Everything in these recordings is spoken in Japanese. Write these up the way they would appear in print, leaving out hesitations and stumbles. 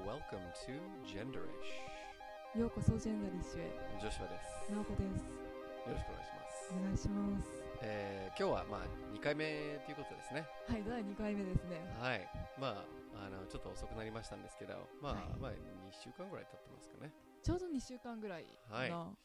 Welcome to Genderish. ようこそジェンダリッシュへ。 ジョシュアです。 なおこです。 よろしくお願いします。 お願いします。 今日は2回目ということですね。 はい、第2回目ですね。 はい。ちょっと遅くなりましたんですけど、2週間ぐらい経ってますかね。 ちょうど2週間ぐらいかな。 はい。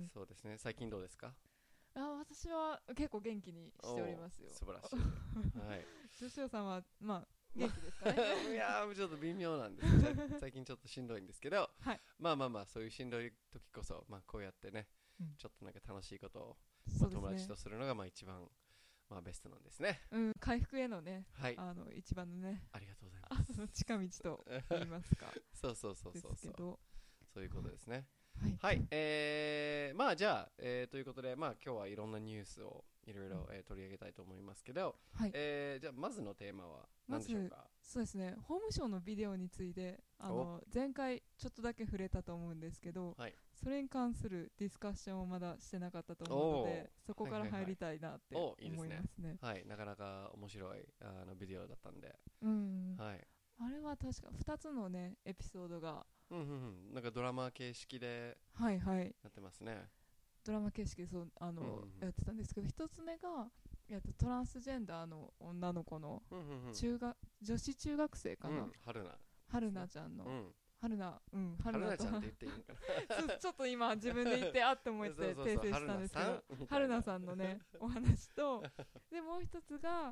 そうですね。最近どうですか？ 私は結構元気にしておりますよ。 素晴らしい。はい。 ジョシュアさんは元気ですかね。 いやーちょっと微妙なんです最近ちょっとしんどいんですけど、 はい、 そういうしんどい時こそ、こうやってね、ちょっとなんか楽しいことを、友達とするのが一番ベストなんですね。 回復へのね、 はい、 一番のね、 ありがとうございます。 近道と言いますか。 そうそういうことですね。はい、じゃあ、ということで、今日はいろんなニュースをいろいろ取り上げたいと思いますけど、 はい、 じゃあまずのテーマは何でしょうか？ そうですね、法務省のビデオについて前回ちょっとだけ触れたと思うんですけど、はい、それに関するディスカッションをまだしてなかったと思うので、そこから入りたいなって思いますね。 はい、なかなか面白いビデオだったんで、 はい、あれは確か2つのねエピソードがなんかドラマ形式でやってますね。 ドラマ形式でやってたんですけど、一つ目がトランスジェンダーの女の子の女子中学生かな、春菜ちゃんの、春菜ちゃんって言っていいのかなちょっと今自分で言ってあって思って訂正したんですけど、春菜さんのねお話と、でもう一つが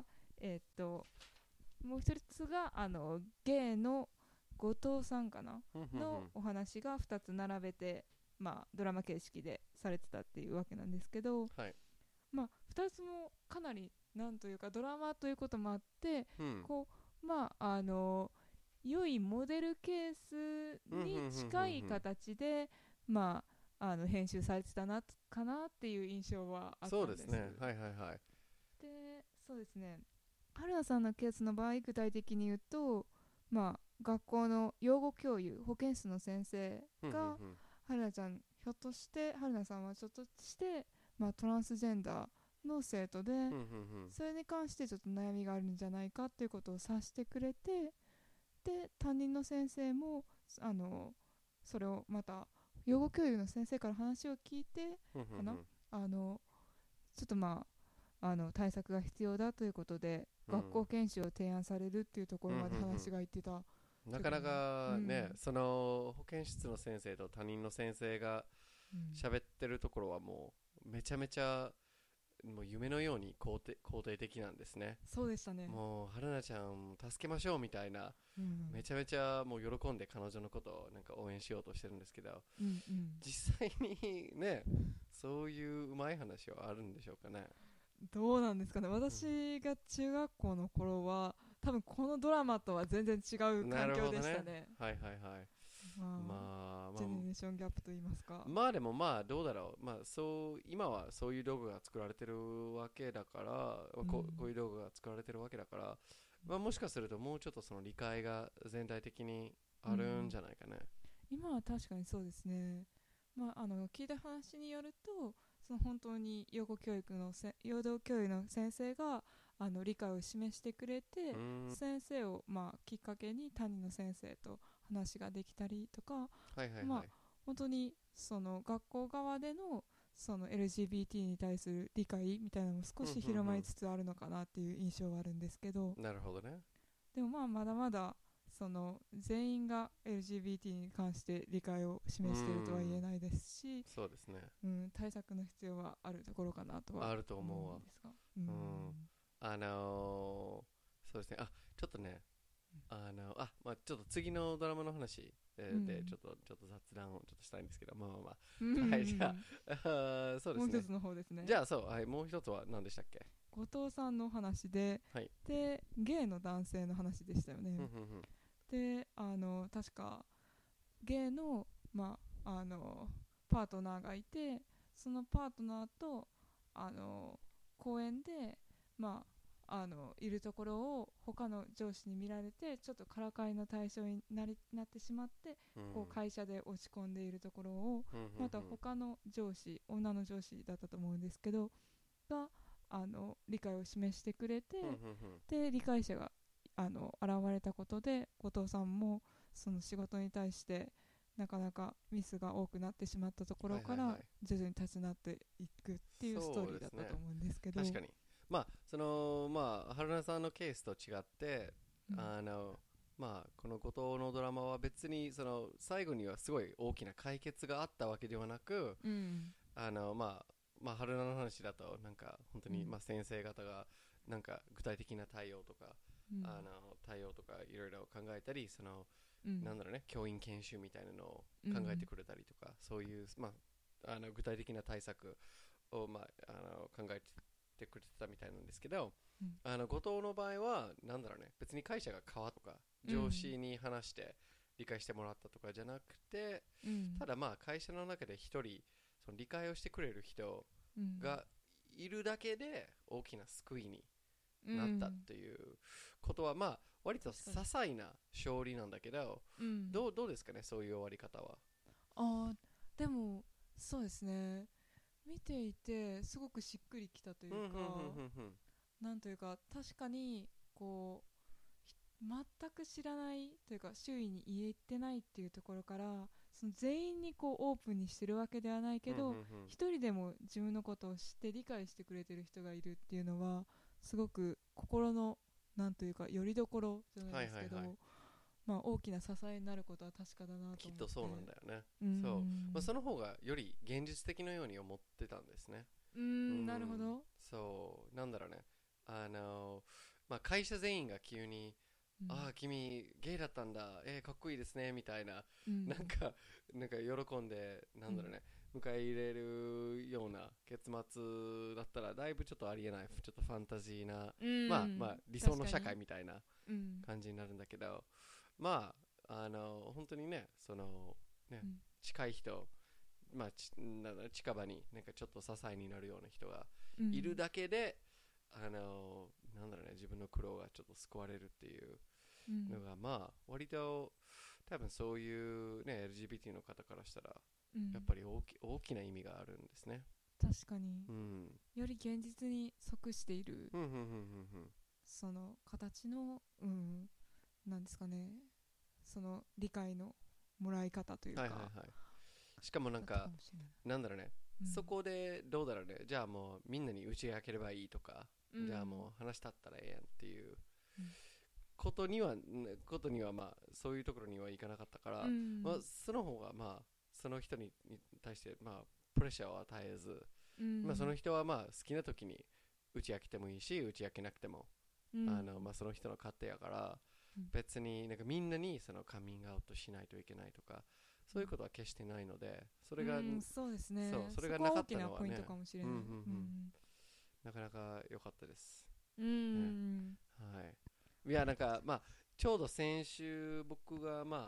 ゲイの後藤さんかなのお話が2つ並べて、ドラマ形式でされてたっていうわけなんですけど、 はい、 2つもかなりなんというかドラマということもあって、良いモデルケースに近い形で編集されてたなかなっていう印象はあったんです。 そうですね。 で、そうですね。春菜さんのケースの場合、具体的に言うと、学校の養護教諭、保健室の先生が、春菜ちゃん、春菜さんはちょっとして、トランスジェンダーの生徒で、それに関してちょっと悩みがあるんじゃないかっていうことを察してくれて、で、担任の先生も、それをまた、養護教諭の先生から話を聞いて、ちょっと対策が必要だということで、学校研修を提案されるっていうところまで話がいってた。 なかなかね、その保健室の先生と他人の先生が喋ってるところはもうめちゃめちゃもう夢のように肯定的なんですね。 そうでしたね。 もう春菜ちゃん助けましょうみたいな、めちゃめちゃもう喜んで彼女のことをなんか応援しようとしてるんですけど、実際にねそういううまい話はあるんでしょうかね。 どうなんですかね。私が中学校の頃は多分このドラマとは全然違う環境でしたね。 はい。 ジェネレーションギャップと言いますか。 でもどうだろう。今はそういう道具が作られてるわけだから、こういう道具が作られてるわけだから、もしかするともうちょっとその理解が全体的にあるんじゃないかね。 今は確かにそうですね。聞いた話によると、その本当に養護教諭の先生が理解を示してくれて、先生をきっかけに担任の先生と話ができたりとか、本当にその学校側でのその LGBT に対する理解みたいなのも少し広まりつつあるのかなっていう印象はあるんですけど、 なるほどね。 でもまだまだその全員が LGBT に関して理解を示しているとは言えないですし、 そうですね、 対策の必要はあるところかなとは思うんですが、 そうですね。ちょっとね、ちょっと次のドラマの話でちょっと雑談をちょっとしたいんですけど、はい、じゃあそうですね。 もう一つの方ですね。 じゃあはい、もう一つは何でしたっけ？ 後藤さんの話で、でゲイの男性の話でしたよね。で確かゲイの、パートナーがいて、そのパートナーと公園でいるところを他の上司に見られて、ちょっとからかいの対象になってしまって、こう会社で落ち込んでいるところを、また他の上司、女の上司だったと思うんですけどが理解を示してくれて、で理解者が現れたことで後藤さんもその仕事に対してなかなかミスが多くなってしまったところから、徐々に立ち直っていくっていうストーリーだったと思うんですけど、 確かに春菜さんのケースと違って、この後藤のドラマは別にその最後にはすごい大きな解決があったわけではなく、春菜の話だとなんか本当に先生方がなんか具体的な対応とか、いろいろ考えたり、なんだろうね、教員研修みたいなのを考えてくれたりとか、そういう、具体的な対策を、考えてくれてたみたいなんですけど、後藤の場合はなんだろうね、別に会社が変わったとか上司に話して理解してもらったとかじゃなくて、ただ会社の中で一人その理解をしてくれる人がいるだけで大きな救いになったっていうことは、割と些細な勝利なんだけど、どうですかね、そういう終わり方は。 でもそうですね、見ていてすごくしっくりきたというか、なんというか確かにこう全く知らないというか周囲に言えてないっていうところから、その全員にこうオープンにしてるわけではないけど、一人でも自分のことを知って理解してくれてる人がいるっていうのはすごく心のなんというか拠り所じゃないですけど、大きな支えになることは確かだなと思って。 きっとそうなんだよね。そう、その方がより現実的のように思ってたんですね。 なるほど。 そうなんだろうね、会社全員が急に君ゲイだったんだ、かっこいいですねみたいな、なんか喜んでなんだろうね、迎え入れるような結末だったらだいぶちょっとありえない、ちょっとファンタジーな、理想の社会みたいな感じになるんだけど、本当にね、近い人、近場になんかちょっと支えになるような人がいるだけで、なんだろうね、自分の苦労がちょっと救われるっていうのが、割と多分そういうね LGBT の方からしたら、やっぱり大きな意味があるんですね。 確かに、より現実に即している、その形の、なんですかね、その理解のもらい方というか、 しかもなんかなんだろうね、そこでどうだろうね、じゃあもうみんなに打ち明ければいいとか、じゃあもう話したったらええやんっていうことにはそういうところにはいかなかったから、その方がその人に対してプレッシャーを与えず、その人は好きな時に打ち明けてもいいし打ち明けなくても、その人の勝手やから、別になんかみんなにそのカミングアウトしないといけないとか、そういうことは決してないので、それが、 そうですね、 それがなかったのはね、 そこは大きなポイントかもしれない。 なかなか良かったです。 はいや、なんかちょうど先週僕がち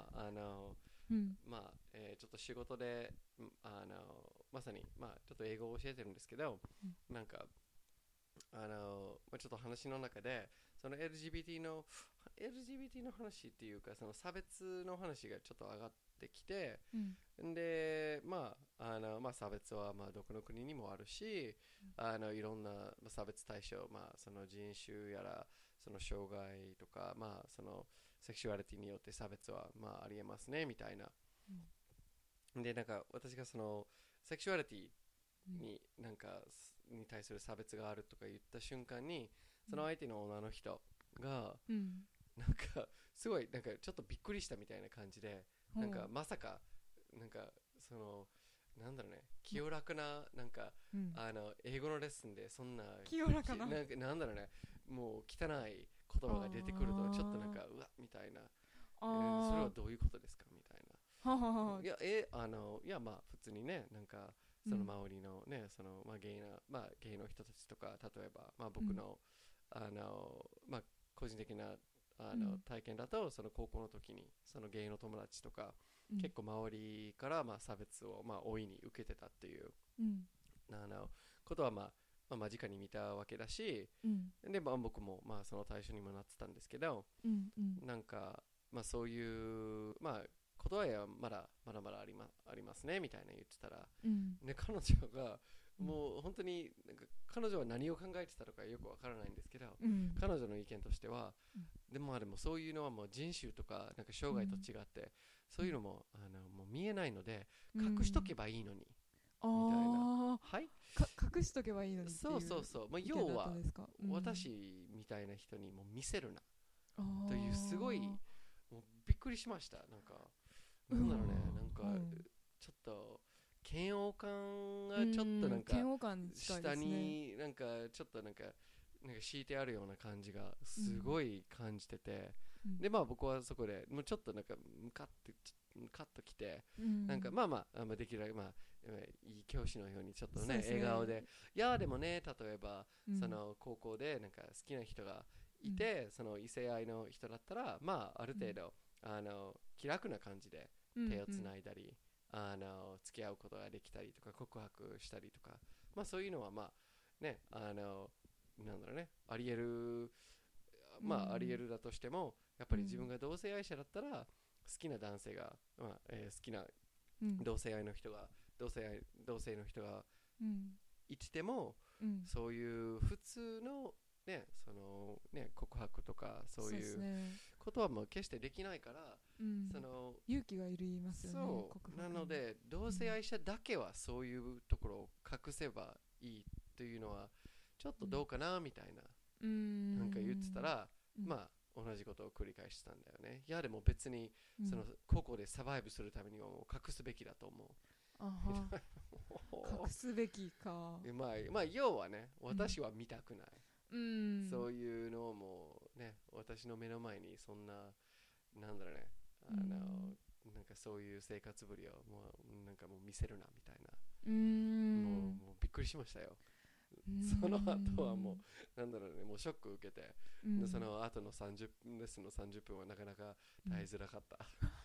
ょっと仕事でまさにちょっと英語を教えてるんですけど、なんかちょっと話の中でその LGBT の話っていうか、その差別の話がちょっと上がってきて、で差別はどこの国にもあるし、いろんな差別対象、その人種やらその障害とか、そのセクシュアリティによって差別はありえますねみたいな、でなんか私がそのセクシュアリティにに対する差別があるとか言った瞬間に、その相手の女の人が、なんかすごいなんかちょっとびっくりしたみたいな感じで、なんかまさかなんかそのなんだろうね、清らかななんか、英語のレッスンでそんな清らかななんだろうね、もう汚い言葉が出てくるとちょっとなんかうわみたいな、それはどういうことですかみたいな。いや普通にね、なんかその周りのね、そのゲイの人たちとか、例えば僕の個人的な体験だと、その高校の時にそのゲイの友達とか、結構周りから差別を大いに受けてたっていう、ことは間近に見たわけだし、で僕もその対象にもなってたんですけど、なんかそういうことはまだまだありますねみたいな言ってたら、彼女がもう本当になんか彼女は何を考えてたのかよくわからないんですけど、 うん彼女の意見としては、 うんでもそういうのはもう人種とかなんか障害と違って、そういうのももう見えないので隠しとけばいいのに、みたいな。はい。 隠しとけばいいのにっていうそうそうそう。まあ、 意見だった要はんですか？ 私みたいな人にもう見せるなあーというすごいもうびっくりしました。なんかなんだろうね、なんかちょっと嫌悪感がちょっとなんか嫌悪感に近いで下すね。 になんかちょっとなんか敷いてあるような感じがすごい感じてて、でまあ僕はそこでもうちょっとなんかムカッときて、なんかまあできるだけいい教師のようにちょっとね笑顔で、いやでもね、例えばその高校でなんか好きな人がいて、その異性愛の人だったらまあある程度気楽な感じで手をつないだり、付き合うことができたりとか告白したりとか、まあそういうのはまあね、なんだろうね、ありえる、まあありえるだとしても、やっぱり自分が同性愛者だったら好きな男性が、まあ好きな同性愛の人が、同性の人がいても、そういう普通のね、そのね、告白とかそういうことはもう決してできないから、その勇気がいりますよね。 そうなので同性愛者だけはそういうところを隠せばいいというのはちょっとどうかなみたいな、なんか言ってたら、まあ同じことを繰り返してたんだよね。いやでも別にその高校でサバイブするためにはもう隠すべきだと思う。 隠すべきか。 まあ要はね、私は見たくない、そういうのをもうね、私の目の前にそんななんだろうね、なんかそういう生活ぶりをもうなんかもう見せるなみたいな、もうびっくりしましたよ。その後はもうなんだろうね、もうショック受けて、その後のレッスンの30分はなかなか耐えづらかった。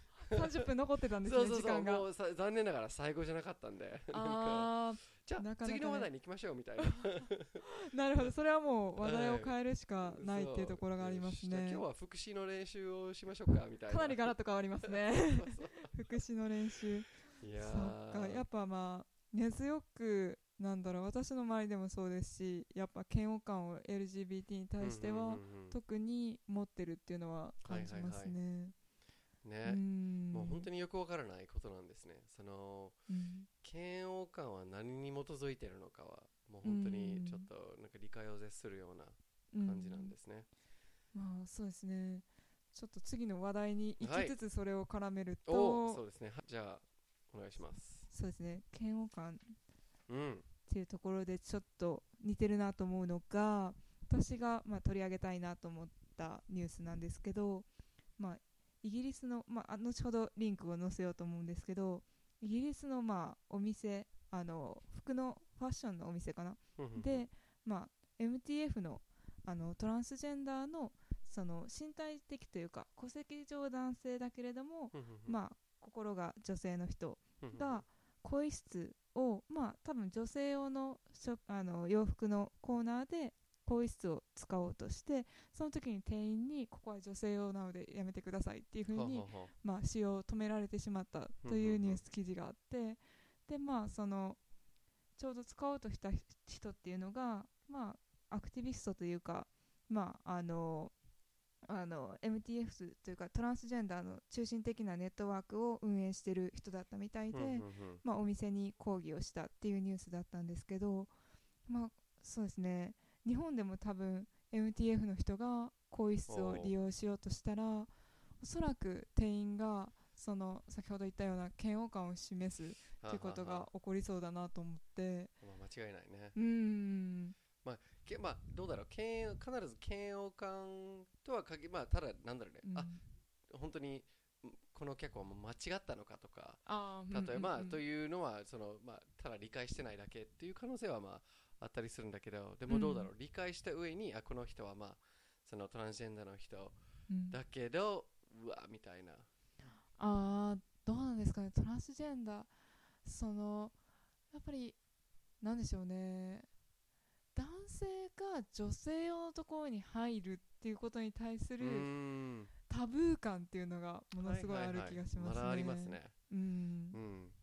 30分残ってたんですね、時間が。 もう残念ながら最後じゃなかったんで、じゃあ次の話題に行きましょうみたいな。 なるほど、それはもう話題を変えるしかないっていうところがありますね。 今日は副詞の練習をしましょうかみたいな。 かなりガラッと変わりますね。副詞の練習。 いやそっか、やっぱまあ根強くなんだろう、私の周りでもそうですし、やっぱ嫌悪感を LGBT に対しては特に持ってるっていうのは感じますね。 ね、もう本当によくわからないことなんですね。その、嫌悪感は何に基づいているのかはもう本当にちょっとなんか理解を絶するような感じなんですね。 まあそうですね。ちょっと次の話題に行きつつそれを絡めると、そうですね。じゃあお願いします。 そうですね。嫌悪感っていうところでちょっと似てるなと思うのが、私が取り上げたいなと思ったニュースなんですけど、イギリスの、後ほどリンクを載せようと思うんですけど、イギリスのお店、服のファッションのお店かなで、MTF の、トランスジェンダーのその身体的というか戸籍上男性だけれども、心が女性の人が更衣室を、多分女性用の洋服のコーナーで更衣室を使おうとして、その時に店員にここは女性用なのでやめてくださいっていう風に使用を止められてしまったというニュース記事があって、でそのちょうど使おうとした人っていうのがアクティビストというかMTF というかトランスジェンダーの中心的なネットワークを運営している人だったみたいで、お店に抗議をしたっていうニュースだったんですけど、そうですね、日本でも多分 MTF の人が更衣室を利用しようとしたら、おそらく店員がその先ほど言ったような嫌悪感を示すっていうことが起こりそうだなと思って。 間違いないね。どうだろう、必ず嫌悪感とはただなんだろうね、本当にこの客は間違ったのかとか、例えばというのはそのただ理解してないだけっていう可能性はあったりするんだけど、でもどうだろう、理解した上にこの人はそのトランスジェンダーの人だけど、うわみたいな。 どうなんですかね、トランスジェンダー、そのやっぱりなんでしょうね、男性が女性用のところに入るっていうことに対するタブー感っていうのがものすごいある気がしますね。 まだありますね。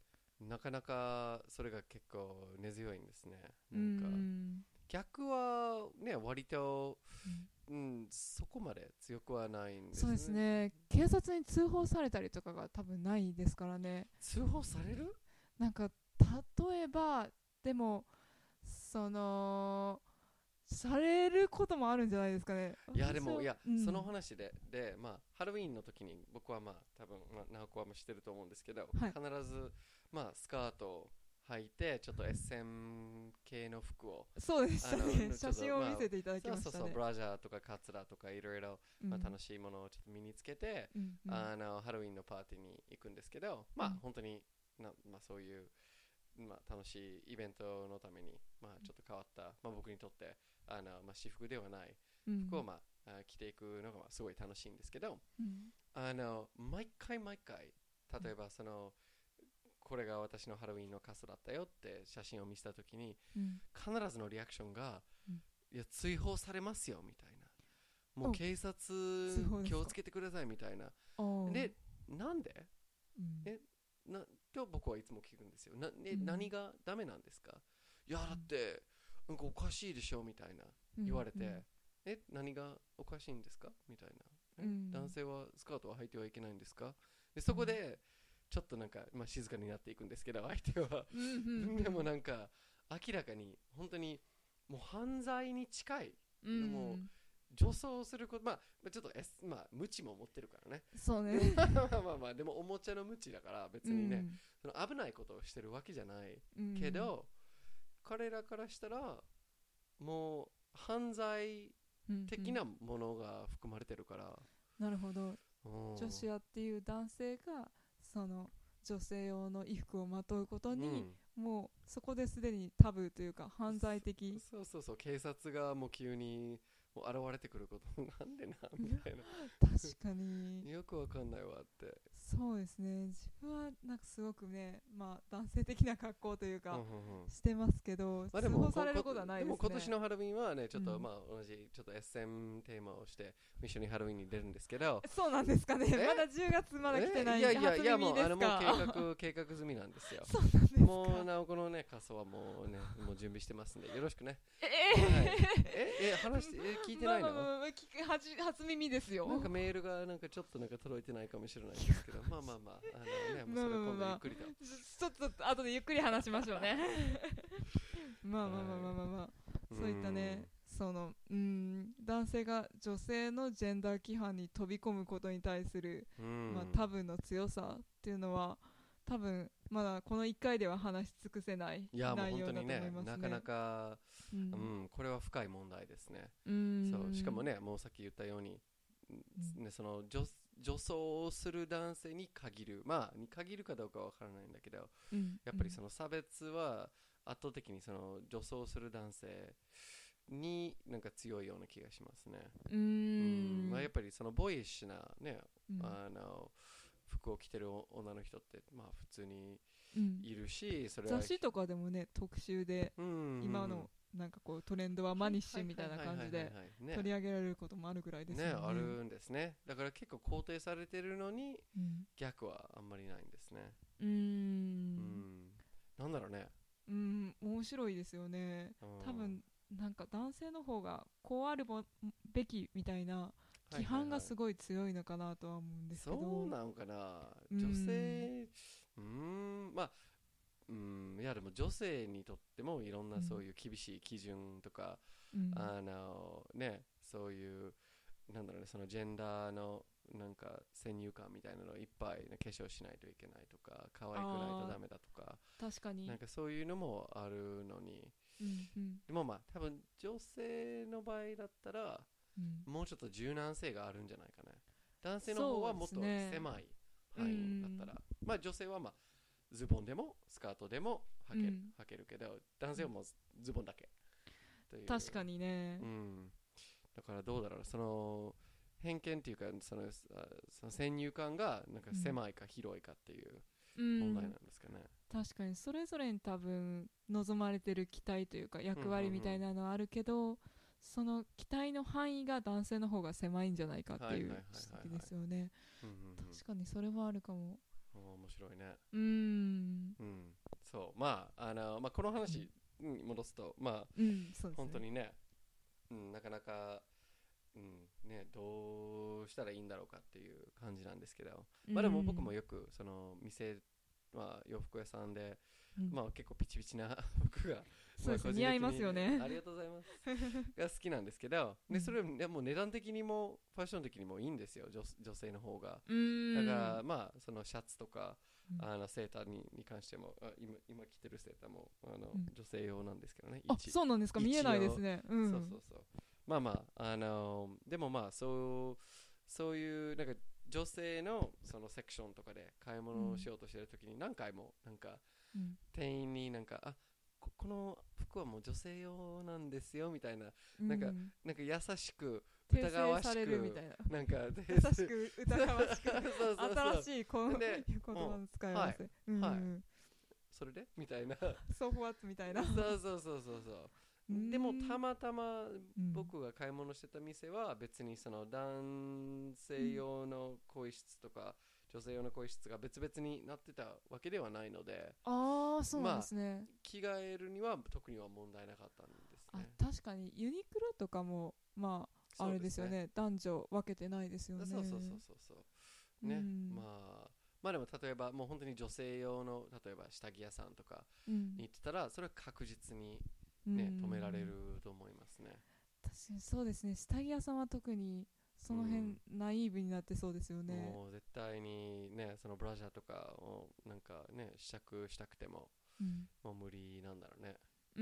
なかなかそれが結構根強いんですね。 うなんかん逆はね割と、 うんそこまで強くはないんですね。 そうですね。警察に通報されたりとかが多分ないですからね。 通報される？ なんか例えばでもそのされることもあるんじゃないですかね。 いやで私はもいや、 うんその話でまあハロウィーンの時に僕はまあ多分直子はも知ってると思うんですけど、 はい必ずまあスカートを履いてちょっとエッセン系の服をそうでしたね。 ちょっと写真を見せていただきそうそうそう、 ましたね。 ブラジャーとかカツラとかいろいろまあ楽しいものをちょっと身につけて、 うんうんハロウィンのパーティーに行くんですけど、まあ本当にまあ、そういう、まあ、楽しいイベントのために、まあ、ちょっと変わった、まあ、僕にとってまあ、私服ではないうん服を、まあ、着ていくのがまあすごい楽しいんですけど、 うん毎回毎回例えばこれが私のハロウィンの仮装だったよって写真を見せたときにうん必ずのリアクションが、 うんいや追放されますよみたいな、もうお警察通報ですか気をつけてくださいみたいな。 おーでなんでうんえと僕はいつも聞くんですよ。 うん何がダメなんですか？いやだってなんかおかしいでしょみたいな言われて、何がおかしいんですかみたいな、男性はスカートを履いてはいけないんですか？でそこでちょっとなんか、まあ、静かになっていくんですけど相手はでもなんか明らかに本当にもう犯罪に近い、もう女装すること、まあちょっとまあ無知も持ってるからねそうねまあまあまあでもおもちゃの無知だから別にね、その危ないことをしてるわけじゃないけど、彼らからしたらもう犯罪的なものが含まれてるから、 なるほど。女子アっていう男性がその女性用の衣服をまとうことに、もうそこですでにタブーというか犯罪的。 そうそうそう、警察がもう急にもう現れてくることなんでなみたいな確かによくわかんないわって。 そうですね。自分はなんかすごくね、まあ男性的な格好というかしてますけど、 まあ、で通も報されることはないですね。 でも今年のハロウィンはねちょっと、まあ同じちょっと SM テーマをして一緒にハロウィンに出るんですけど。 そうなんですかね。まだ10月まだ来てないんで初耳ですか。 もう計画済みなんですよ。 そうなんですか。 もうなおこのね仮装はもうねもう準備してますんでよろしくね。話聞いてないの？ 初耳ですよ。 なんかメールがなんかちょっとなんか届いてないかもしれないですけど、まあまあまあね、もうそれ今度ゆっくりと。 ちょっと後でゆっくり話しましょうね。まあまあまあまあまあまあ、そういったね、その男性が女性のジェンダー規範に飛び込むことに対する、まあタブーの強さっていうのは多分まだこの1回では話し尽くせない内容だと思いますね。 いやもう本当にね、なかなか、これは深い問題ですね。そうしかもね、もうさっき言ったように、その女装をする男性に限る、まあに限るかどうかは分からないんだけど、やっぱりその差別は圧倒的にその女装する男性になんか強いような気がしますね。まあ、やっぱりそのボーイッシュなね、服を着てる女の人ってまあ普通にいるし、それは雑誌とかでもね特集で今のなんかこうトレンドはマニッシュみたいな感じで取り上げられることもあるぐらいですよね。 あるんですね。だから結構肯定されてるのに、逆はあんまりないんですね。なんだろうね。 面白いですよね。多分なんか男性の方がこうあるべきみたいな規範がすごい強いのかなとは思うんですけど。 そうなのかな。女性まあいやでも女性にとってもいろんなそういう厳しい基準とか、ね、そういうなんだろうね、そのジェンダーのなんか先入観みたいなのをいっぱい、ね、化粧しないといけないとか可愛くないとダメだとか、 確かになんかそういうのもあるのに、でもまあ多分女性の場合だったら、もうちょっと柔軟性があるんじゃないかね。男性の方はもっと狭い範囲だったら、まあ女性はまあズボンでもスカートでも履けるけど、男性はもうズボンだけという。 確かにね、 だからどうだろう、その偏見っていうかその先入観がなんか狭いか広いかっていう問題なんですかね。 確かにそれぞれに多分望まれてる期待というか役割みたいなのはあるけど、その期待の範囲が男性の方が狭いんじゃないかっていう指摘ですよね。確かにそれはあるかも。 面白いね。そう、まあこの話に戻すと、まあ、 そうですね、 本当にね、なかなか、ね、どうしたらいいんだろうかっていう感じなんですけど、まあでも僕もよくその店、洋服屋さんで、結構ピチピチな服が、 そうですね、似合いますよね。 ありがとうございますが好きなんですけど、でそれでも値段的にもファッション的にもいいんですよ、女性の方が。だからまあそのシャツとかセーターに関しても、今着てるセーターも女性用なんですけどね。 そうなんですか、見えないですね。 そうでもまあそういうなんか女性のそのセクションとかで買い物をしようとしてるときに何回もなんか店員になんかこの服はもう女性用なんですよみたいな、なんか優しく疑わしく訂正されるみたいな、 なんか優しく疑わしく新しい言葉の使い合わせ、 それでみたいなソフォワッツみたいなそうでもたまたま僕が買い物してた店は別にその男性用の更衣室とか女性用の更衣室が別々になってたわけではないので、 そうなんですね。 着替えるには特には問題なかったんですね。 確かにユニクロとかもあれですよね、男女分けてないですよね。 そうね、まあでも例えばもう本当に女性用の例えば下着屋さんとかに行ってたら、それは確実にね、止められると思いますね。 確かにそうですね、下着屋さんは特にその辺、ナイーブになってそうですよね。 もう絶対にね、そのブラジャーとかをなんかね試着したくても、もう無理なんだろうね。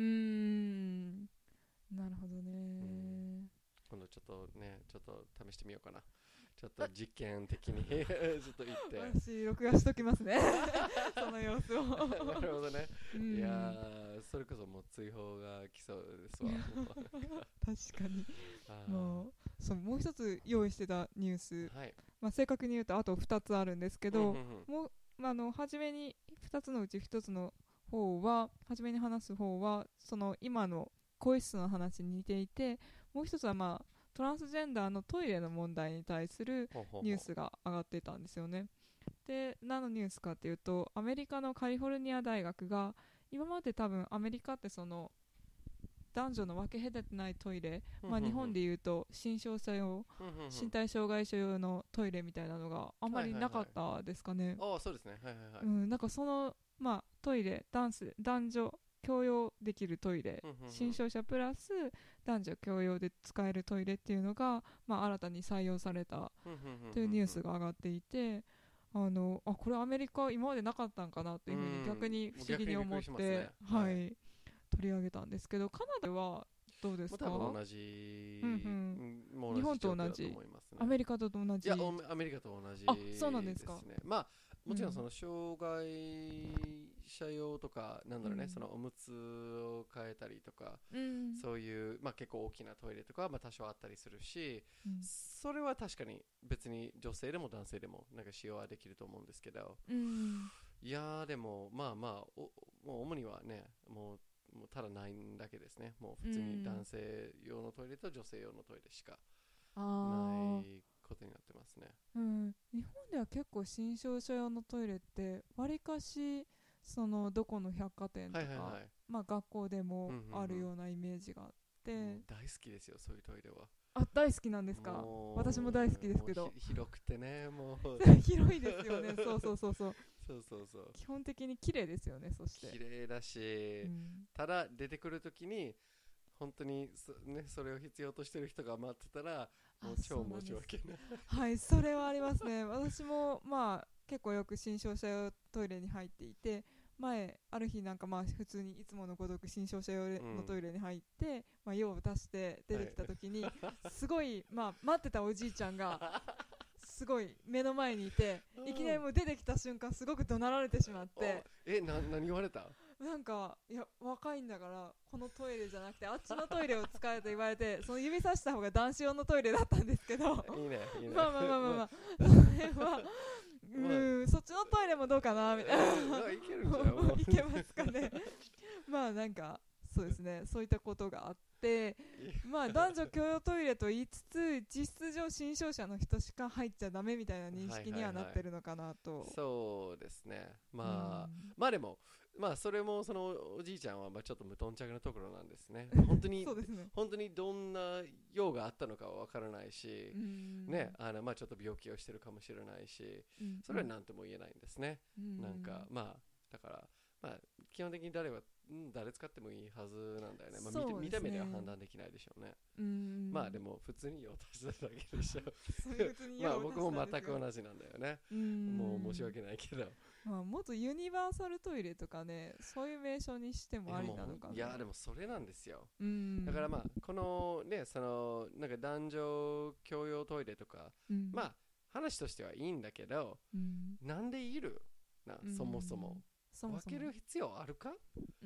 なるほどね。 今度ちょっと試してみようかな。ちょっと実験的にちょっと行って私録画しときますねその様子をなるほどね、いやそれこそもう追放が来そうですわ確かにもう一つ用意してたニュース、正確に言うとあと2つあるんですけど、初めに2つのうち1つの方は初めに話す方はその今の更衣室の話に似ていて、もう一つはトランスジェンダーのトイレの問題に対するニュースが上がってたんですよね。で、何のニュースかっていうと、アメリカのカリフォルニア大学が今まで多分アメリカってその男女の分け隔てないトイレ、日本でいうと身長者用、身体障害者用のトイレみたいなのがあんまりなかったですかね。 そうですね、 なんかそのトイレ男女共用できるトイレ、身長者プラス男女共用で使えるトイレっていうのが、新たに採用されたというニュースが上がっていて、これアメリカ今までなかったんかなというふうに逆に不思議に思って、取り上げたんですけど、カナダはどうですか？ 多分同じ、 日本と同じ、アメリカと同じ。 いや、アメリカと同じですね。 そうなんですか。 もちろんその障害者用とかなんだろうね、そのおむつを変えたりとか、そういう結構大きなトイレとかは多少あったりするし、それは確かに別に女性でも男性でもなんか使用はできると思うんですけど、いやでももう主にはね、もうただないだけですね。もう普通に男性用のトイレと女性用のトイレしかないことになってますね。 日本では結構身長者用のトイレってわりかしそのどこの百貨店とか、学校でもあるようなイメージがあって、 大好きですよ、そういうトイレは。 大好きなんですか？私も大好きですけど。 広くてね、もう広いですよね。そう基本的に綺麗ですよね。そして綺麗だし、ただ出てくるときに本当にそれを必要としてる人が待ってたらもう超申し訳ない。 それはありますね。私も結構よく身長者用トイレに入っていて、ある日なんか普通にいつものごとく身長者用のトイレに入って、用を足して出てきた時に、すごい待ってたおじいちゃんがすごい目の前にいて、いきなりもう出てきた瞬間すごく怒鳴られてしまって、 何言われた？ なんかいや若いんだからこのトイレじゃなくてあっちのトイレを使えと言われて、その指さした方が男子用のトイレだったんですけどいいねそれはそっちのトイレもどうかなみたいな。 いけるんじゃん。 いけますかね。なんかそうですね、そういったことがあって、まあ男女共用トイレと言いつつ、実質上新商社の人しか入っちゃダメみたいな認識にはなってるのかなと。 そうですね。 うまあ、 ん、 まあでも、まあそれもそのおじいちゃんはまあちょっと無頓着なところなんですね。本当にそうですね。 本当にどんな用があったのかはわからないし、 うん、 ね、まあちょっと病気をしてるかもしれないし、 うん、 それは何とも言えないんですね。 うん、 なんかまあだからまあ基本的に誰使ってもいいはずなんだよね。まあ見た目では判断できないでしょうね。 うん、 まあでも普通に用を足しただけでしょ。 そういう普通にまあ用を足僕もしたんですよ。 全く同じなんだよね。 うん、 もう申し訳ないけど。 まあ、もっとユニバーサルトイレとかね、そういう名称にしてもありなのかな。 いやでもそれなんですよ。 うん、 だからまあこのねそのなんか男女共用トイレとか、 うん、 まあ話としてはいいんだけど、 うん、 なんでいるな、 うん、 そもそもそもそも分ける必要あるかっうん、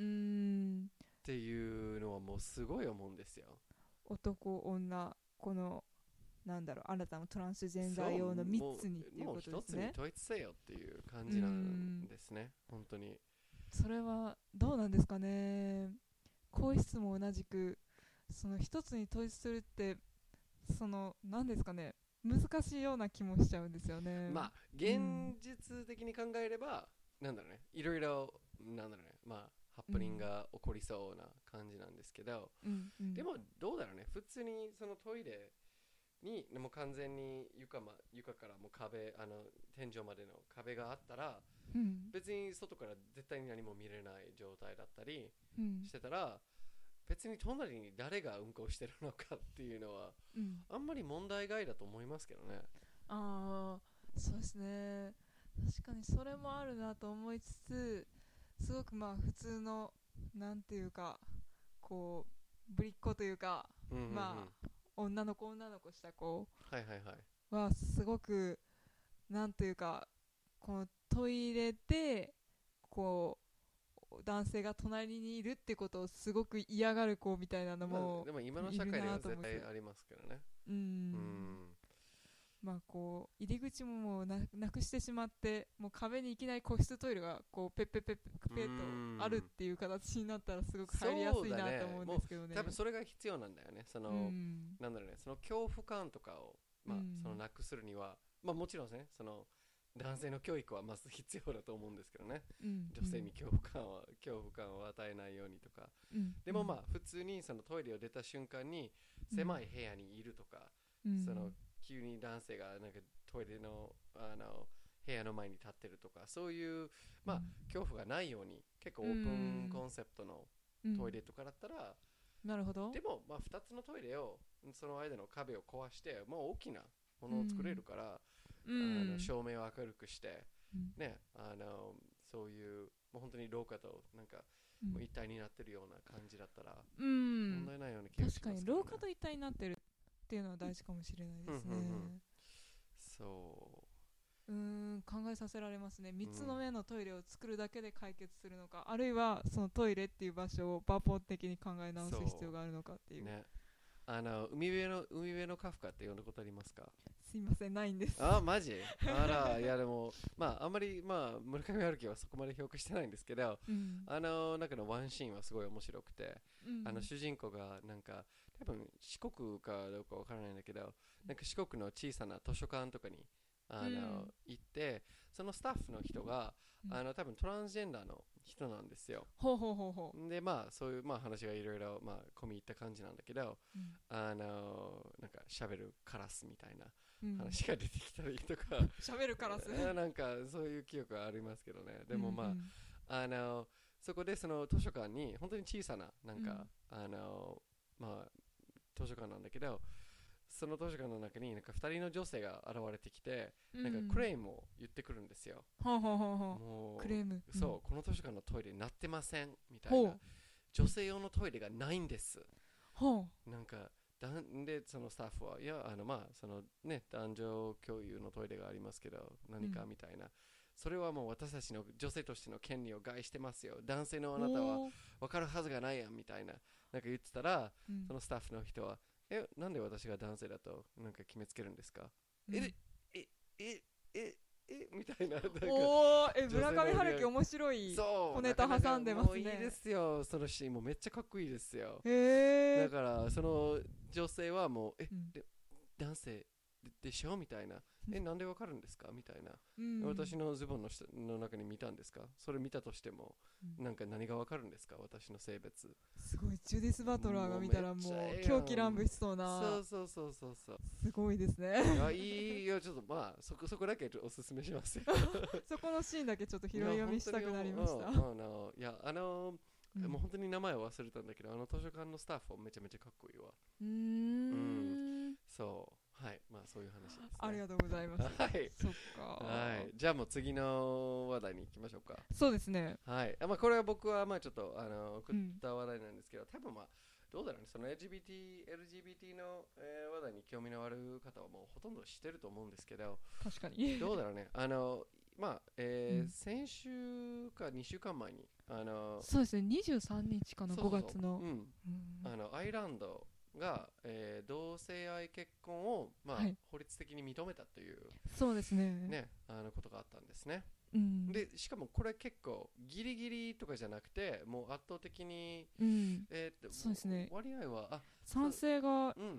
ていうのはもうすごい思うんですよ。 男女このなんだろう、新たなトランスジェンダー用の3つにっていうこともう一つにですね。 統一せよっていう感じなんですね、本当に。 それはどうなんですかね。更衣室も同じくその一つに統一するってその何ですかね、難しいような気もしちゃうんですよね。 まあ現実的に考えれば、なんだろうね、いろいろなんだろうね、まあハプニングが起こりそうな感じなんですけど、 うんうん、 でもどうだろうね、普通にそのトイレにもう完全に床からもう天井までの壁があったら、 うん、 別に外から絶対に何も見れない状態だったりうん、 してたら、別に隣に誰が運行してるのかっていうのはうん、 あんまり問題外だと思いますけどね。 ああ、そうですね。確かにそれもあるなと思いつつ、すごくまあ普通のなんていうか、こうぶりっ子というか、 うんうんうん。 まあ女の子した子はいはいはい。 はすごくなんというか、このトイレでこう男性が隣にいるってことをすごく嫌がる子みたいなのまあもでも今のいる社会ではなと思って。 絶対ありますけどね。 ううん、 ん。 まあこう入り口ももうなくしてしまって、もう壁にいきなり個室トイレがこうペッペッペッペッとあるっていう形になったらすごく入りやすいなと思うんですけどね。 多分それが必要なんだよね。そうの、 ん、 なんだろうね、その恐怖感とかを、まあ、 うん、 そのなくするには、まあもちろんね、その男性の教育はまず必要だと思うんですけどね。 うん、 女性に恐怖感を与えないようにとか。 うん、 でもまあ普通にそのトイレを出た瞬間に狭い部屋にいるとか、 うん、 その急に男性がなんかトイレの部屋の前に立ってるとか、そういうまあ恐怖がないように結構オープンコンセプトのトイレとかだったら、 なるほど。 でもまあ2つのトイレをその間の壁を壊してもう大きなものを作れるから、照明を明るくしてね、そういうもう本当に廊下となんかもう一体になってるような感じだったら問題ないような気がしますけどね。 確かに廊下と一体になってるっていうのは大事かもしれないですね。 そう考えさせられますね。3つの目のトイレを作るだけで解決するのか、あるいはそのトイレっていう場所を抜本的に考え直す必要があるのかっていう。 ね、海辺のカフカって呼んだことありますか？ すいません、ないんです。 あ、マジ？あら、いやでも、まあ、あんまり、まあ、村上春樹はそこまで評価してないんですけど、中のワンシーンはすごい面白くて、主人公が、なんか、多分四国かどうかわからないんだけど、なんか四国の小さな図書館とかに、行って、そのスタッフの人が、多分トランスジェンダーの人なんですよ。 ほうほうほうほう。で、まあ、そういう、まあ、話がいろいろ、まあ、込み入った感じなんだけど、なんか、喋るカラスみたいな。話が出てきたりとか喋るカラスなんかそういう記憶はありますけどね。でもまあ、そこでその図書館に本当に小さななんか、まあ図書館なんだけど、その図書館の中になんか2人の女性が現れてきて、なんかクレームを言ってくるんですよ。もうクレーム、 そう、この図書館のトイレになってませんみたいな。女性用のトイレがないんです。なんかでそのスタッフはいやまあそのね男女共有のトイレがありますけど何かみたいな、それはもう私たちの女性としての権利を害してますよ、男性のあなたは分かるはずがないやんみたいななんか言ってたら、そのスタッフの人はなんで私が男性だとなんか決めつけるんですか、 みたいな、なんかおー、 女性の村上春樹面白いそう小ネタ挟んでますね。 もういいですよ、そのシーンもめっちゃかっこいいですよ。 へー。 だからその女性はもううん男性でしょみたいな、なんでわかるんですかみたいな、 うん私のズボンの中に見たんですか、それ見たとしても、なんか何がわかるんですか、私の性別。 すごい、ジュディス・バトラーが見たらももうめっうちゃええやん狂気乱舞しそうな。 そうそうすごいですね。 いやちょっとまあそこだけおすすめしますよ。 そこのシーンだけちょっと拾い読みしたくなりました。 いやもう本当に名前を忘れたんだけど、図書館のスタッフめちゃめちゃかっこいいわ。そうはい、まあそういう話ですね。 ありがとうございます。 はい、 そっか。 はい、じゃあもう次の話題に行きましょうか。 そうですね。 はい、まあこれは僕はまあちょっと送った話題なんですけど、多分まあどうだろうね、その LGBT の、話題に興味のある方はもうほとんど知ってると思うんですけど、 確かに。 どうだろうね、まあ、先週か2週間前にそうですね、23日かな、5月の。 アイルランドが、同性愛結婚を、まあはい法律的に認めたという、 そうですね。 ね、ことがあったんですね。 うんでしかもこれ結構ギリギリとかじゃなくて、もう圧倒的に、 そうですね、 割合は賛成がうん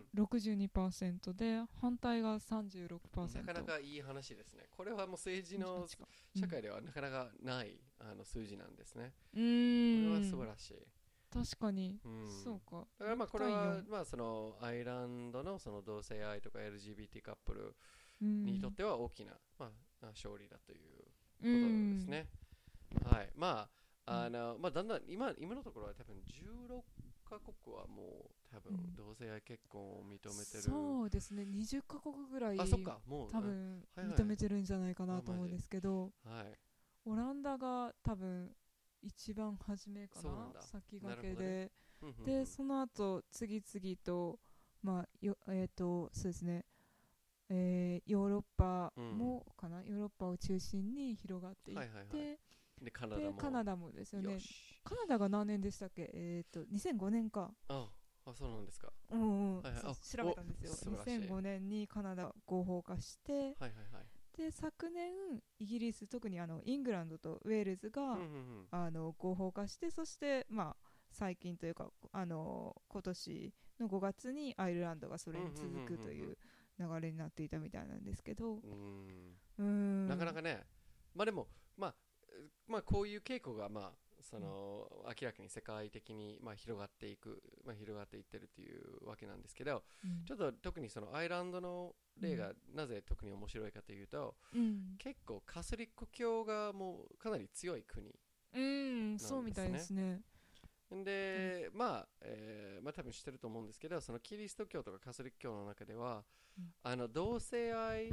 62% で反対が 36%。 なかなかいい話ですね。これはもう政治の社会ではなかなかない数字なんですね。これは素晴らしい。 確かに、そうか。 だからまあこれはまあそのアイルランドのその同性愛とか LGBT カップルにとっては大きな、まあ、勝利だということですね。はい。まあまあだんだん今のところは多分16カ国はもう多分同性愛結婚を認めてる。 そうですね、20カ国ぐらいそっか、もう多分認めてるんじゃないかなと思うんですけど、オランダが多分一番初めかな、先駆けで、でその後次々とまあそうですね、ヨーロッパもかな、ヨーロッパを中心に広がっていって、 でカナダもですよね。 よし、 カナダが何年でしたっけ、2005年か。 そうなんですか。 調べたんですよ。2005年にカナダ合法化して、で昨年イギリス、特にイングランドとウェールズが、合法化して、そしてまあ最近というか今年の5月にアイルランドがそれに続くという流れになっていたみたいなんですけど、 なかなかね、まあでもまあこういう傾向がまあその明らかに世界的にまあ広がっていってるというわけなんですけど、ちょっと特にそのアイルランドの例がなぜ特に面白いかというと、結構カトリック教がもうかなり強い国なんですね。 そうみたいですね。 で、まあ多分知ってると思うんですけど、そのキリスト教とかカトリック教の中では、同性愛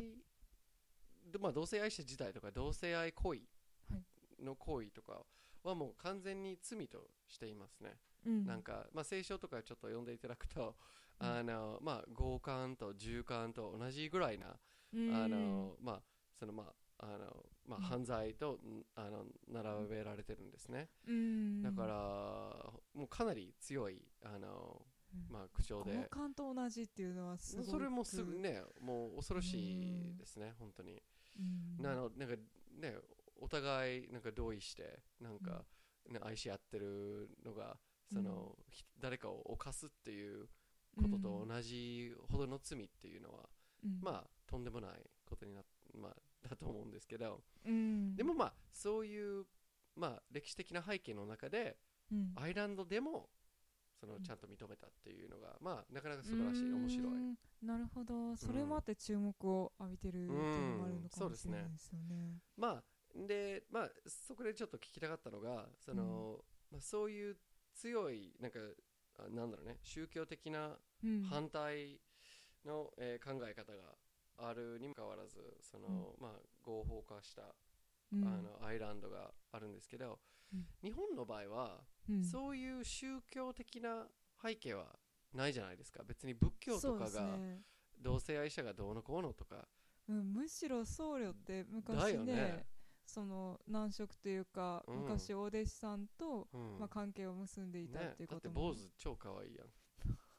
者自体とか同性愛行為の行為とかはもう完全に罪としていますね。なんか、まあ、聖書とかちょっと読んでいただくと、まあ、強姦と従姦と同じぐらいな、まあその犯罪と並べられてるんですね。だからもうかなり強いまあ、口調で。 強姦と同じっていうのはすごい。 それもすぐね、もう恐ろしいですね、本当に。なんかね、お互いなんか同意してなんか、愛し合ってるのがその、誰かを犯すっていうことと同じほどの罪っていうのは、まあとんでもないことにだと思うんですけど、でもまあそういう、まあ、歴史的な背景の中で、アイルランドでもそのちゃんと認めたっていうのが、まあなかなか素晴らしい、面白い。 なるほど、それもあって注目を浴びてるっていうのもあるのかもしれないですよね。 まあそこでちょっと聞きたかったのが、その、そういう強いなんだろうね、宗教的な反対の、考え方があるにもかかわらず、その、まあ合法化した、アイルランドがあるんですけど、日本の場合は、そういう宗教的な背景はないじゃないですか。別に仏教とかが、同性愛者がどうのこうのとか、 むしろ僧侶って昔ね、その難色というか、昔お弟子さんと、関係を結んでいたっていうことも、 だって坊主超可愛いやん。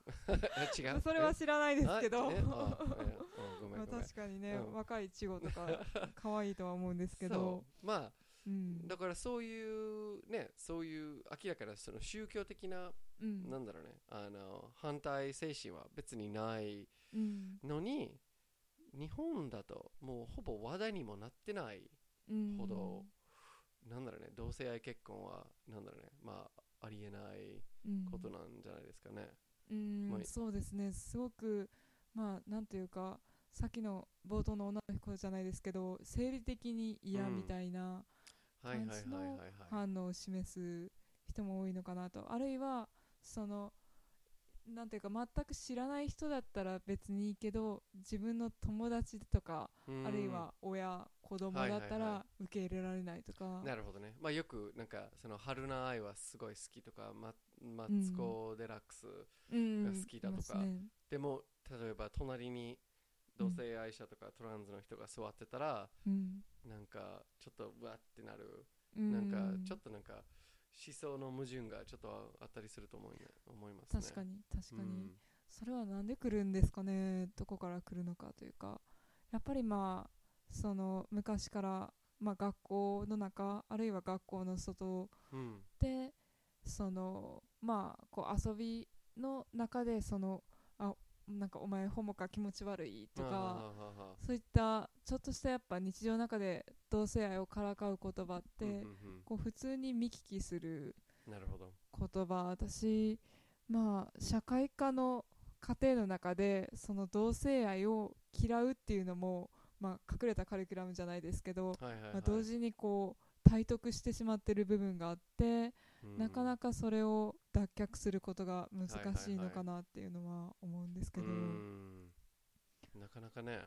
違う。 それは知らないですけど、 ごめんまあごめん。 確かにね、 うん若い稚語とか可愛いとは思うんですけど、 そうまあうんだからそういうね、そういう明らかなその宗教的な、 うんなんだろうね、反対精神は別にないうんのに、日本だともうほぼ話題にもなってないうんほど、なんだろうね、同性愛結婚はなんだろうね、まあありえないことなんじゃないですかね。まあそうですね、すごくまあなんていうか、さっきの冒頭の女の子じゃないですけど、生理的に嫌みたいなはいはいはいはい感じのはい。 反応を示す人も多いのかなと。あるいはそのなんていうか、全く知らない人だったら別にいいけど、自分の友達とか、あるいは親子供だったら受け入れられないとか。 なるほどね。まあよくなんかその春菜愛はすごい好きとか、マツコ・デラックスが好きだとか、でも例えば隣に同性愛者とかトランスの人が座ってたら、なんかちょっとうわってなる、なんかちょっとなんか思想の矛盾がちょっとあったりすると思いますね。 確かに確かに、それはなんで来るんですかね。どこから来るのかというか、やっぱりまあその昔から、まあ、学校の中あるいは学校の外で、そのまあこう遊びの中でそのなんかお前ホモか気持ち悪いとか、そういったちょっとしたやっぱ日常の中で同性愛をからかう言葉って、こう普通に見聞きする言葉。私まあ社会科の家庭の中でその同性愛を嫌うっていうのも、まあ、隠れたカリキュラムじゃないですけど、同時にこう体得してしまってる部分があって、なかなかそれを脱却することが難しいのかなっていうのは思うんですけど、 なかなかね、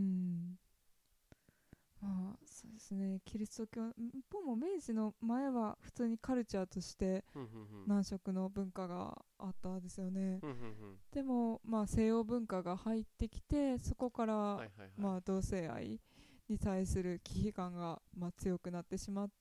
まあそうですね、キリスト教、日本も明治の前は普通にカルチャーとして何色の文化があったですよね。でもまあ西洋文化が入ってきて、そこからまあ同性愛に対する危機感がまあ強くなってしまって、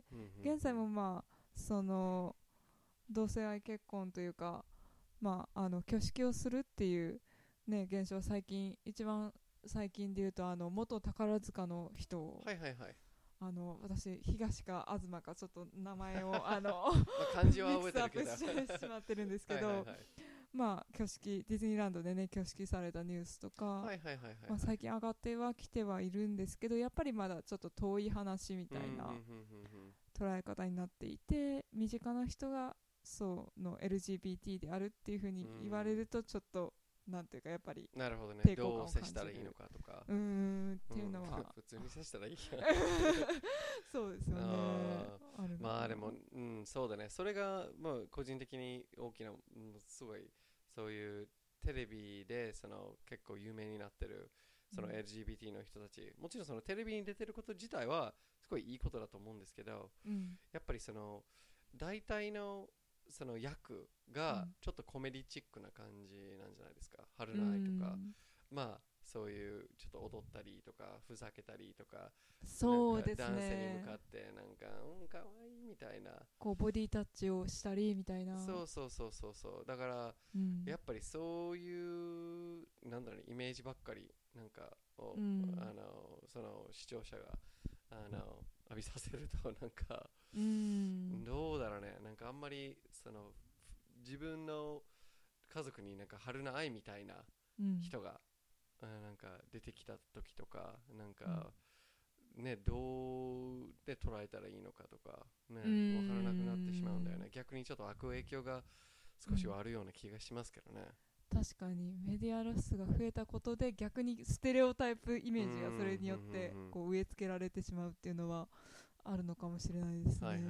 現在もまあその同性愛結婚というか、まあ挙式をするっていうね現象、一番最近で言うと元宝塚の人、私東か東かちょっと名前を漢字はミックスアップしてしまってるんですけど、まあ挙式、ディズニーランドでね挙式されたニュースとか、最近上がってはきてはいるんですけど、やっぱりまだちょっと遠い話みたいな捉え方になっていて、身近な人がそうの LGBT であるっていう風に言われると、ちょっとなんていうかやっぱりなるほどね、どう接したらいいのかとかっていうのは、 普通に接したらいいそうですよね。 まあでも、そうだね、それがまあ個人的に大きな、すごいそういうテレビでその結構有名になってるその LGBT の人たち、もちろんそのテレビに出てること自体はすごいいいことだと思うんですけど、やっぱりその大体のその役がちょっとコメディチックな感じなんじゃないですか。春菜愛とか、まあそういうちょっと踊ったりとかふざけたりとか、 そうですね、 男性に向かってなんかかわいいみたいな、 こうボディタッチをしたりみたいな。 そうだから、やっぱりそういうなんだろう、イメージばっかりなんかを、その視聴者が浴びさせるとなんか、どうだろうね、なんかあんまりその自分の家族になんか春菜愛みたいな人が、なんか出てきた時とか、なんか、ね、どうで捉えたらいいのかとかね、分からなくなってしまうんだよね。逆にちょっと悪影響が少しはあるような気がしますけどね。 確かにメディア露出が増えたことで、逆にステレオタイプイメージがそれによってこう植え付けられてしまうっていうのはあるのかもしれないですね。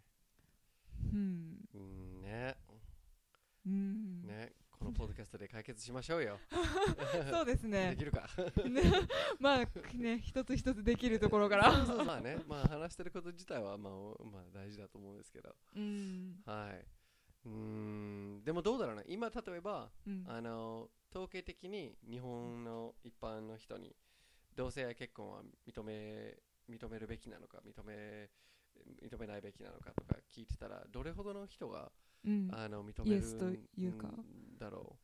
ね、このポッドキャストで解決しましょうよ。 そうですね。 できるか。 まあね、一つ一つできるところから。 まあね、まあ話してること自体はまあ大事だと思うんですけど。はい。でもどうだろうな、今例えば、統計的に日本の一般の人に同性愛結婚は認めるべきなのか認めないべきなのかとか聞いてたら、どれほどの人が、認めるんだろ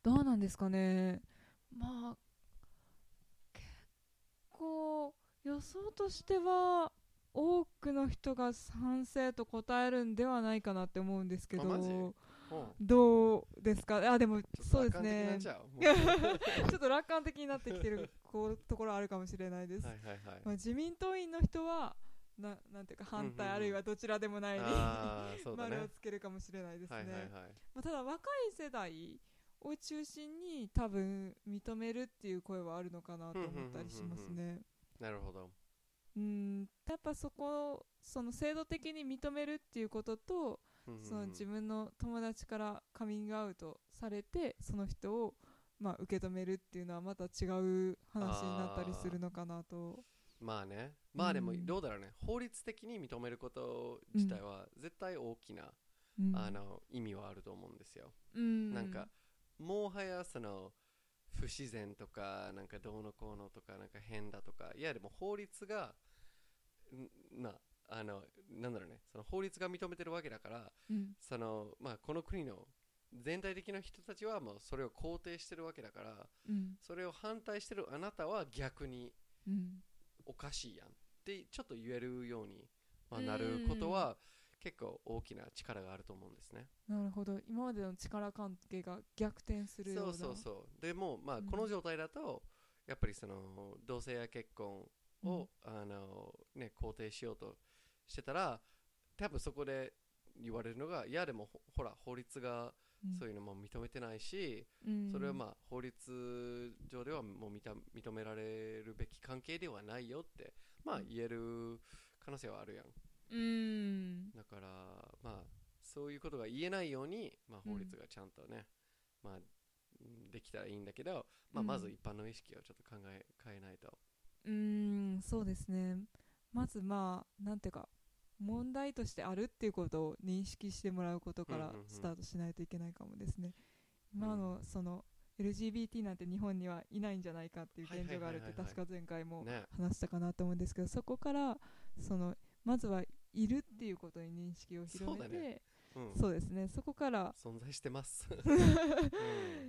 どうなんですかね。まあ結構予想としては多くの人が賛成と答えるんではないかなって思うんですけあ、マジ？ ど、 うん。 どうですか？でもちょっとそうです楽観的なんね。 ちゃう？もうちょっと楽観的になってきてるところあるかもしれないです。 はいはいはい。 まあ、自民党員の人はなんていうかうんうん反対、あるいうん。 はどちらでもないにああ、そうだね。 丸をつけるかもしれないですはいはいね。 はい。 まあ、ただ若い世代を中心に多分認めるっていう声はあるのかなとふんふんふ思ったりしんふんふん。 ますね。 なるほど。 やっぱその制度的に認めるっていうことと、 ふんふんその自分の友達からカミングアウトされてその人をまあ受け止めるっていうのはまた違う話になったりすああ、 るのかなと。 まあね。 うまあでもんどうだろうね。法律的に認めることうん自体は絶対大きなうん意味はあると思うんですよ。なんかうんもはやその不自然とかなんかどうのこうのとかなんか変だとか、いやでも法律がまあなんだろうね、その法律が認めてるわけだから、 うんそのまあこの国の全体的な人たちはもうそれを肯定してるわけだから、 うんそれを反対してるあなたは逆にうんおかしいやんってちょっと言えるように、まあ、 うなることん。 は結構大きな力があると思うんですね。 なるほど。今までの力関係が逆転するような。 そうそうそう。でもまあこのうん状態だとやっぱりその同性や結婚うんを、ね、肯定しようとしてたら、多分そこで言われるのが、いやでもほら法律がうんそういうのも認めてないし、 うんそれはまあ法律上ではもう認められるべき関係ではないよってまあ言える可能性はあるやん。 うんだからまあそういうことが言えないように、まあ、 うん法律がちゃんとね、まあ、できたらいいんだけど、まあ、まずうん一般の意識をちょっと変えないと。 そうですね。まずまあなんていうか問題としてあるっていうことを認識してもらうことうんうんからスタートしないといけないかもですね。 うん今のその LGBT なんて日本にはいないんじゃないかっていう現状があるって確か前回もね。 話したかなと思うんですけど、そこからそのまずはいるっていうことに認識を広めて、 そうだね。うん。 そうですね、そこから存在してます。うん。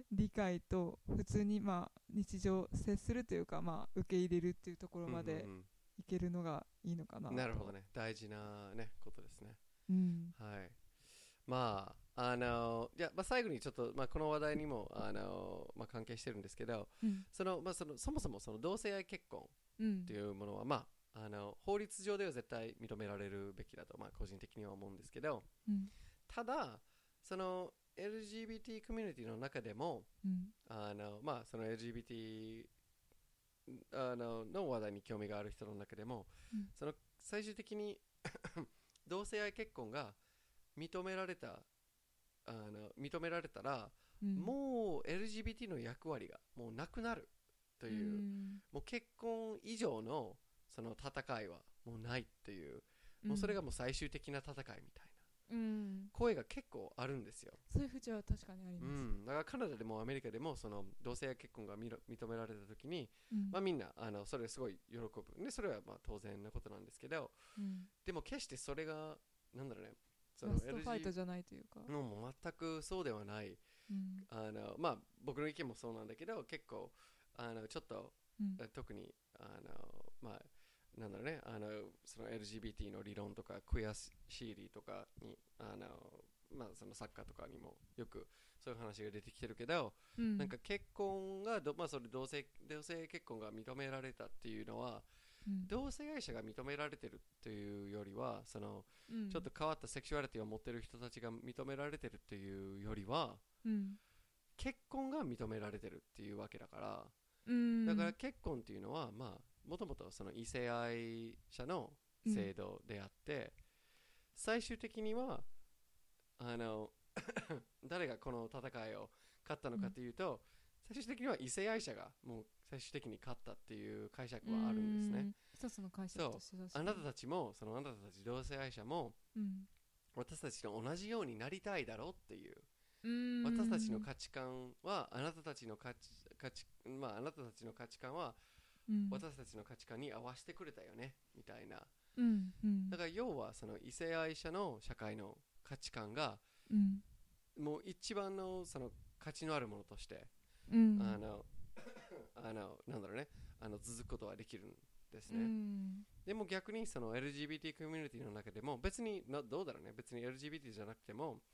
理解と普通にまあ日常接するというか、まあ受け入れるっていうところうんうまでんいけるのがいいのかなうん。 と。 なるほどね。大事なね、ことですね。 うんはい。まあ、じゃあ、まあ、最後にちょっと、まあ、この話題にも、まあ、関係してるんですけど、 うんまあ、そもそもその同性愛結婚うんっていうものは、まあ、法律上では絶対認められるべきだと、まあ、個人的には思うんですけど、 うんただ、その LGBT コミュニティの中でも、 うんまあ、その LGBT の話題に興味がある人の中でも、 うんその最終的に同性愛結婚が認められた認められたら、 うんもう LGBT の役割がもうなくなるという、もう結婚以上のその戦いはもうないっていう、もうそれがもう最終的な戦いみたいな声が結構あるんですよ。 そういう風潮は確かにありうます。 ん、だからカナダでもアメリカでもその同性愛結婚が認められた時に、 うんまあ、みんなそれすごい喜ぶで、それはまあ当然なことなんですけど、 うんでも決してそれがなんだろうね、そのラストファイトじゃないというか。 のも全くそうではない。 うんまあ僕の意見もそうなんだけど、結構ちょっとうん特にまあなんだろうね、その LGBT の理論とかクエアシーリーとかにまあそのサッカーとかにもよくそういう話が出てきてるけど、 うんなんか結婚がまあそれ同性結婚が認められたっていうのは、 うん同性愛者が認められてるっていうよりは、そのうんちょっと変わったセクシュアリティを持ってる人たちが認められてるっていうよりは、 うん結婚が認められてるっていうわけだから、 うんだから結婚っていうのはまあもともとその異性愛者の制度であって、最終的には誰がこの戦いを勝ったのかというと、最終的には異性愛者がもう最終的に勝ったっていう解釈はあるんですね。 一つの解釈としてあなたたちもあなたたち同性愛者もうん私たちと同じようになりたいだろうっていう、 うん私たちの価値観はあなたたちのまああなたたちの価値観はうん私たちの価値観に合わせてくれたよねみたいな。 うんだから要はその異性愛者の社会の価値観がうんもう一番のその価値のあるものとして、 うんなんだろうね、続くことはできるんですね。でも逆にその LGBT コミュニティの中でも別にどうだろうね、別に LGBT じゃなくても、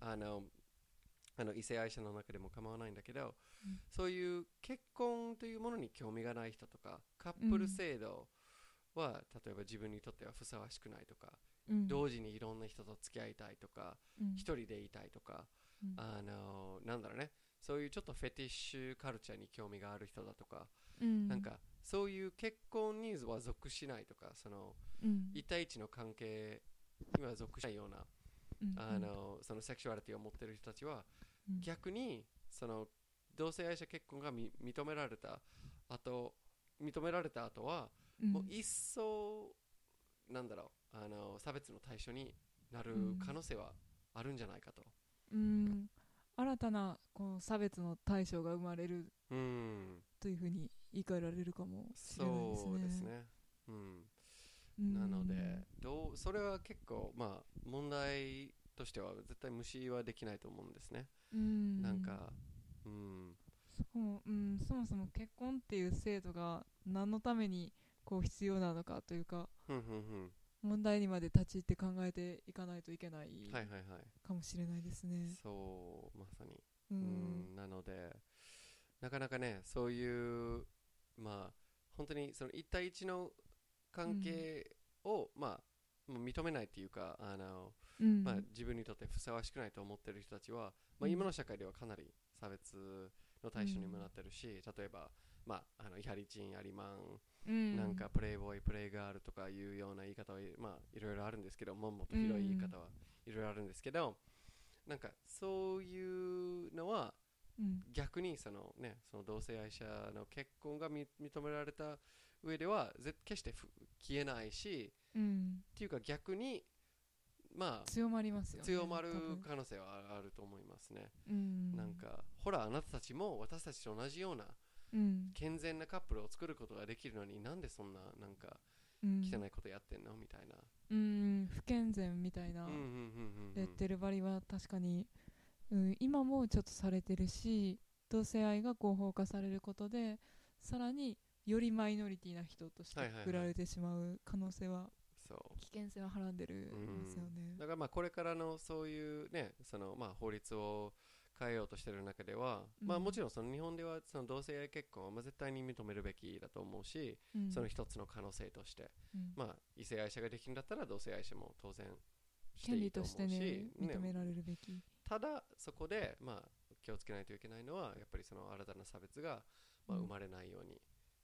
異性愛者の中でも構わないんだけど、そういう結婚というものに興味がない人とか、カップル制度は、例えば自分にとってはふさわしくないとか、同時にいろんな人と付き合いたいとか、一人でいたいとか、なんだろうね、そういうちょっとフェティッシュカルチャーに興味がある人だとか、なんかそういう結婚には属しないとか、その一対一の関係には属しないような、そのセクシュアリティを持っている人たちは、逆にその同性愛者結婚が認められた後は、もう一層なんだろう、差別の対象になる可能性はあるんじゃないかと。 新たなこう差別の対象が生まれるというふうに言い換えられるかもしれないですね。 そうですね。なのでそれは結構問題としては絶対無視はできないと思うんですね。なんかそもそも結婚っていう制度が何のためにこう必要なのかというか、問題にまで立ち入って考えていかないといけないかもしれないですね。 そうまさに、なのでなかなかね、そういう本当にその一対一の関係を、認めないっていうか、自分にとってふさわしくないと思っている人たちは、今の社会ではかなり差別の対象にもなってるし、例えば、イハリチン、アリマン、なんかプレイボーイ、プレイガールとかいうような言い方は、いろいろあるんですけども、もっと広い言い方はいろいろあるんですけど、なんかそういうのは、逆にその同性愛者の結婚が認められた上では決して消えないし、っていうか逆に強まりますよね。 強まる可能性はあると思いますね。なんかほら、あなたたちも私たちと同じような健全なカップルを作ることができるのに、なんでそんななんか汚いことやってんのみたいな、 不健全みたいなレッテル張りは確かに、今もちょっとされてるし、同性愛が合法化されることでさらによりマイノリティな人としてくられてしまう可能性は、危険性ははらんでるんですよね。 だからこれからのそういうね、その法律を変えようとしている中では、もちろんその日本ではその同性愛結婚は絶対に認めるべきだと思うし、その一つの可能性として、異性愛者ができるんだったら同性愛者も当然していいと思うし、 権利としてね、認められるべき。 ただそこで気をつけないといけないのは、やっぱりその新たな差別が生まれないように、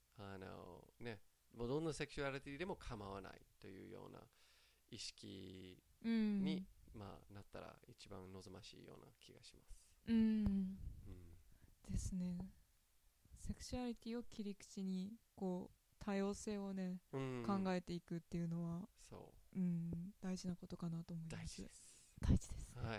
もうどんなセクシュアリティでも構わないというような意識に、なったら一番望ましいような気がします。 ですね。セクシュアリティを切り口にこう多様性をね、考えていくっていうのは大事なことかなと思います。大事です。 はい。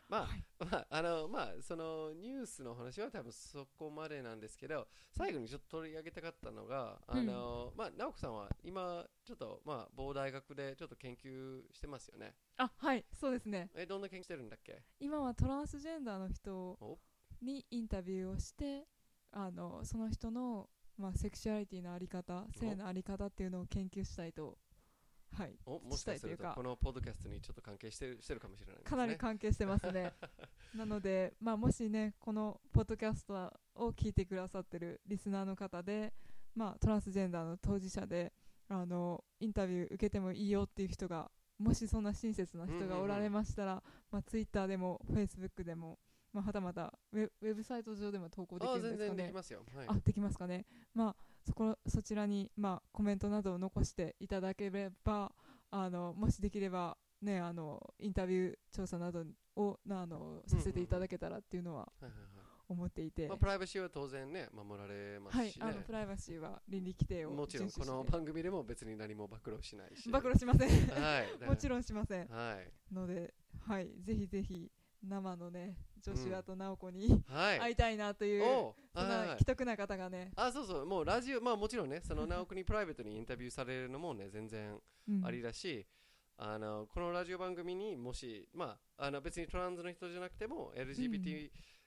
そのニュースの話は多分そこまでなんですけど、最後にちょっと取り上げたかったのが、直子さんは今ちょっと某大学でちょっと研究してますよね。 はい、そうですね。 どんな研究してるんだっけ？ 今はトランスジェンダーの人にインタビューをして、その人のセクシュアリティのあり方、性のあり方っていうのを研究したいと。 もしかするとこのポッドキャストにちょっと関係してるかもしれないですね。 かなり関係してますね。なので、もしね、このポッドキャストを聞いてくださってるリスナーの方で、トランスジェンダーの当事者でインタビュー受けてもいいよっていう人が、もしそんな親切な人がおられましたら、Twitter でも Facebook でも、はたまたウェブサイト上でも投稿できるんですかね。 全然できますよ。 できますかね。そちらに、コメントなどを残していただければ、もしできれば、ね、インタビュー調査などをさせていただけたらっていうのは思っていて、 プライバシーは当然ね守られますしね。 プライバシーは倫理規定をもちろんこの番組でも別に何も暴露しないし、 暴露しませんもちろんしません、ので、ぜひぜひ生のねジョシュアと直子に、会いたいなという、そんな既得な方がね、 そうもうラジオ、もちろんね、その直子にプライベートにインタビューされるのもね全然ありだし、このラジオ番組にもし、別にトランスの人じゃなくても LGBT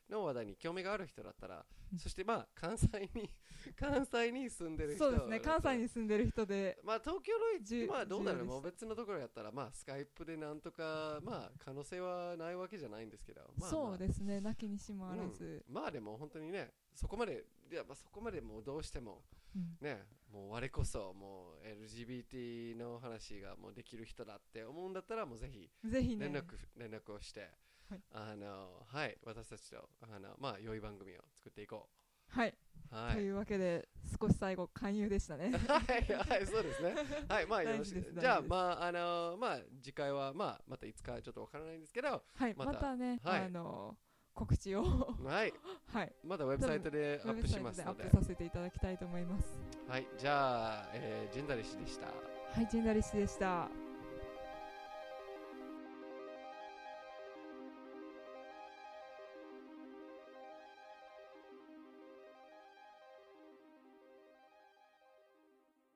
の話題に興味がある人だったら、 うんそしてまあ関西に住んでる人そうですね、関西に住んでる人でまあ東京のまあどうだろう、 重要ですもう別のところやったらまあスカイプでなんとかまあ可能性はないわけじゃないんですけど、まあ、 そうですね、なきにしもあらず、 まあでも本当にね、そこまでもうどうしてもうんね、もう我こそもう LGBT の話がもうできる人だって思うんだったら、もうぜひぜひね連絡をして、 はいはい私たちとまあ良い番組を作っていこはい、 う。はいというわけで少し最後勧誘でしたねはいはいそうですね。はいまあよろし大事ですく。じゃあ大事ですまあまあ次回はまたいつかちょっとわからないんですけど、 はい、 またまたね、 はい告知をはいはい、 またウェブサイトでアップしますので、 ウェブサイトでアップさせていただきたいと思います。 はいじゃあ、ジェンダリシでした。 はい、ジェンダリスでした。